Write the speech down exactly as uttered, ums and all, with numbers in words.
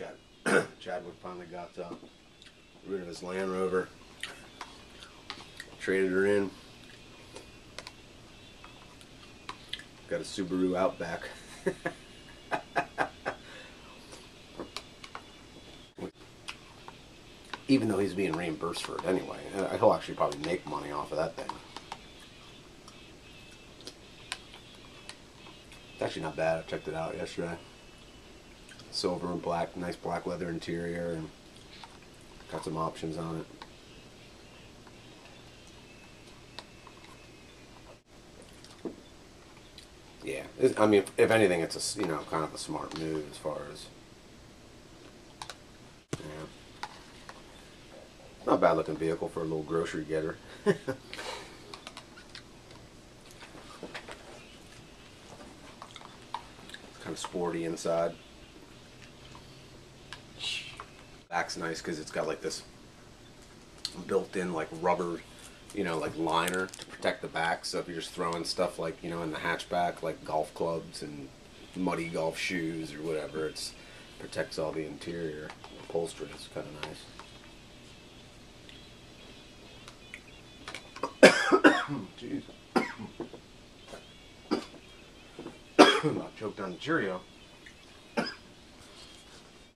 Chad, Chadwick finally got uh, rid of his Land Rover, traded her in, got a Subaru Outback. Even though he's being reimbursed for it anyway, he'll actually probably make money off of that thing. It's actually not bad. I checked it out yesterday. Silver and black, nice black leather interior, and got some options on it. Yeah, I mean, if, if anything, it's a you know kind of a smart move as far as yeah, not a bad looking vehicle for a little grocery getter. Kind of sporty inside. Back's nice because it's got like this built-in like rubber, you know, like liner to protect the back. So if you're just throwing stuff like, you know, in the hatchback, like golf clubs and muddy golf shoes or whatever, it's protects all the interior upholstery. It's kind of nice. Jeez. About choked on the Cheerio.